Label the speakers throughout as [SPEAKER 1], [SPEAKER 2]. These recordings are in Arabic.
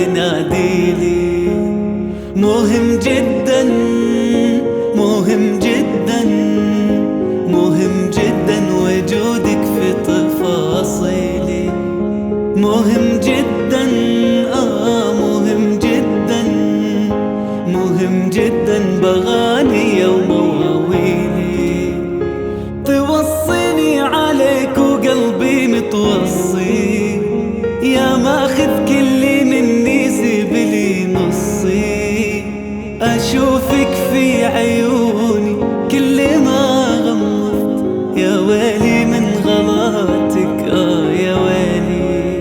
[SPEAKER 1] يناديلي. مهم جدا مهم جدا مهم جدا وجودك في تفاصيلي. مهم جدا مهم جدا مهم جدا بغاني ومواويلي. توصيني عليك وقلبي متوصي، يا ماخذ كل مني سيب لي نصي. أشوفك في عيوني كل ما غمضت، يا ويلي من غلاتك يا ويلي.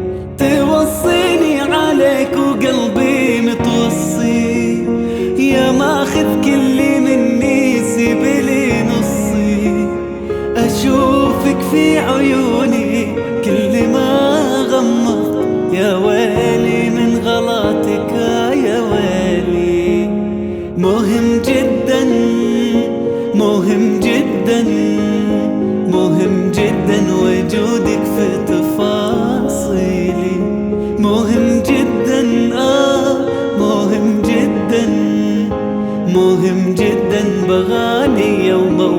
[SPEAKER 1] توصيني عليك وقلبي متوصي، يا ماخذ كل مني سيب لي نصي. أشوفك في عيوني كل ما غمضت، يا ويلي من غلاتك يا ويلي. مهم جدا مهم جدا مهم جدا وجودك في تفاصيلي. مهم جدا مهم جدا مهم جدا بغاني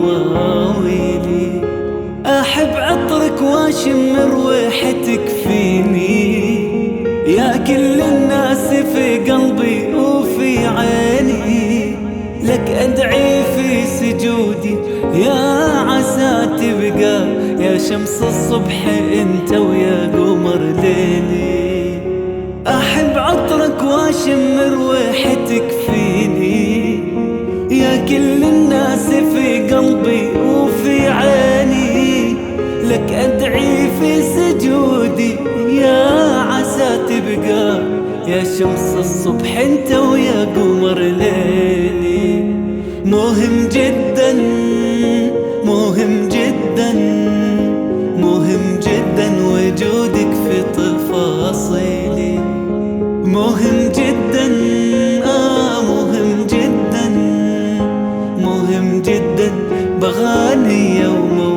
[SPEAKER 1] ومواويلي. أحب عطرك واشم رويحتك فيني، يا كل الناس في قلبي وفي عيني. لك أدعي في سجودي يا عسى تبقى، يا شمس الصبح انت ويا قمر ليلي. أحب عطرك واشم رويحتك فيني، يا كل الناس في قلبي وفي عيني. لك أدعي في سجودي يا عسى تبقى، يا شمس الصبح انت ويا قمر ليلي. مهم جدا مهم جدا مهم جدا وجودك في تفاصيلي. مهم جدا مهم جدا مهم جدا بغاني